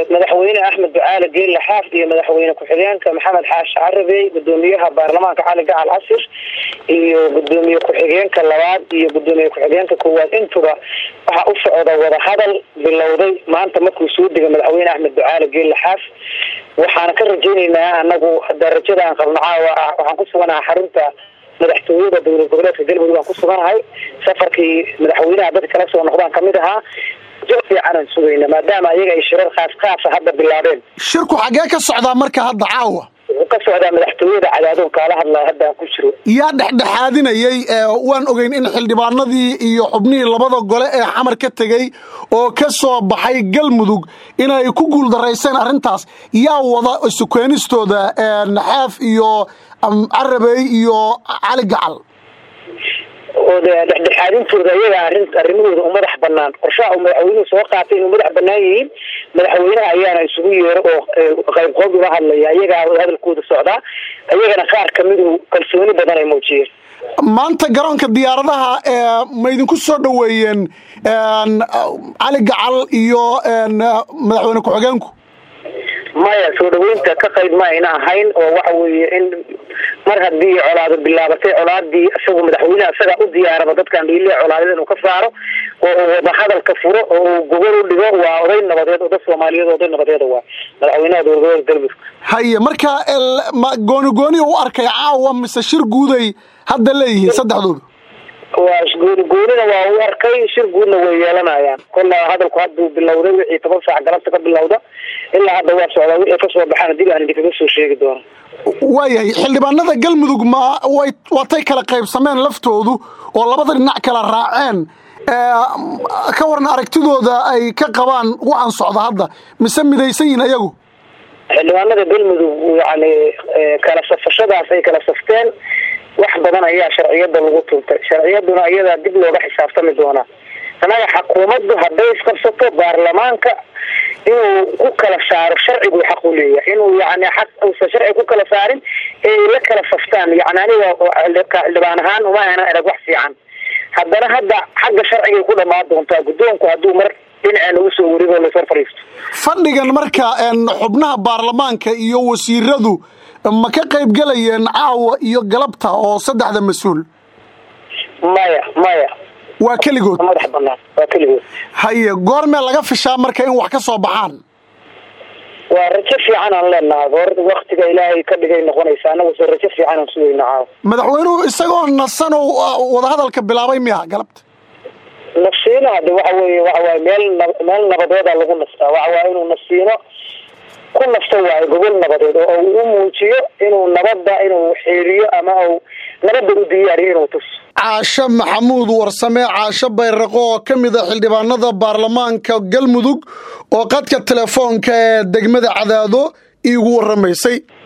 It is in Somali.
madaxweyne Axmed Ducaale Geelle Xaaf iyo madaxweyne ku-xigeenka Maxamed Xaashi Carabey gudoomiyaha baarlamaanka Cali Gacal Casir iyo gudoomiye ku-xigeenka labaad iyo gudoomiye ku-xigeenka koowaad intuba waxa u socda wada hadal bilowday maanta markuu soo degay madaxweyne Axmed Ducaale Geelle Xaaf waxaan ka rajaynaynaa anagu darajada aan qabno waxaan ku suganahay xarunta madaxtooyada dowlad goboleedka Galmudug aan ku suganahay safarkii madaxweynaha dadka kala soo noqdaan kamid ahaa fiican sugayna maadaama ayaga ay shirar qaas hadda bilaabeen shirku xagee ka socdaa marka hadda caawa ka socdaa madaxtooyada cadaadon kala hadlaa hadda ku jiro yaa dhexdhexaadinayay waan ogeyn in xildhibaanadii iyo xubnihii labada gole ee xamar ka tagay oo ka soo baxay Galmudug inay ku guul dareyseen arintaas yaa wada isukeenistooda Xaaf iyo Carabey iyo Cali Gacal oo dhexdhexaadintooda ayaga arrimahooda u madax banaan qorshaha madaxweynuhu soo qaatay inuu madax banaan yihiin madaxweynaha ayaana isugu yeero oo qayb qoob uga hadlaya ayaga hadalkooda socda ayagana qaar kamid kalsooni badan ay muujiyeen maanta garoonka diyaaradaha ma idinku soo dhaweeyeen Cali Gacal iyo madaxweyne ku-xigeenku maya soo dhaweynta ka qayb ma ayna ahayn oo waxa weeye in mar haddii colaado bilaabatay colaadii asagoo madaxweynaha asaga u diyaaraba dadkan dhiilay colaadada inuu ka saaro oo wada hadalka furo oo gobol u dhigo waa oday nabadeed oo dad Soomaaliyeed oday nabadeed waa madaxweynaha dowladda Galmudug haye marka gooni u arkay caawa mise shir guuday hadda leeyihiin saddexdooda waa goonina waa u arkay shir guudna way yeelanayaan kullu hadalku haduu bilowday wixii 10 saac galabta ka bilowda ilaa hadda waa socdaa wixii ka soo baxana dib aan idinkaga soo sheegi doono waayahay xildhibaanada Galmudug ma way kala qaybsameen laftoodu oo labada dhinac kala raaceen ka waran aragtidooda ay ka qabaan waxaan socda hadda mise midaysan yihiin ayagu xildhibaanada Galmudug yani kala safashadaas ay kala safteen wax badan ayaa sharciyada lagu tuntay sharciyaduna iyada dib looga xisaabtami doona anaga xukuumaddu haday isqabsato baarlamaanka inuu ku kala saaro sharcigu xaq u leeyahay inuu yani xaq uu sharci ku kala saarin ee la kala saftaan yani aniga xildhibaan ahaan uma ana arag wax fiican haddana hadda xagga sharciga ku dhamaan doontaa gudoonku haduu mar dhinaca u soo warigo la soo fariisto fadhigan marka xubnaha baarlamaanka iyo wasiiradu ma ka qayb galayeen caawa iyo galabta oo saddexda mas'uul maya waa kaligood madax banaan waa kaligood haye goorma laga fishaa marka in wax ka soo baxaan waa rajo fiican aan leenahay waqtiga Ilaahay ka dhigay noqonaysa anagu soo rajo fiican aan suugaynaa madaxweynuhu isagoo nasan oo wada hadalka bilaabay miya galabta nafsiina hada waxa weeye meel nabadeed lagu nastaa waxa inuu nafsiino ku nafto waa gobol nabadeed oo uu muujiyo inuu nabadda inuu xiriyo ama uu nabadda u diyaariyo inuu tus Caasha Maxamuud Warsame Caasha Bayraqo oo kamid ah xildhibaanada baarlamaanka Galmudug oo qadka telefoonka degmada Cadaado igu waramaysay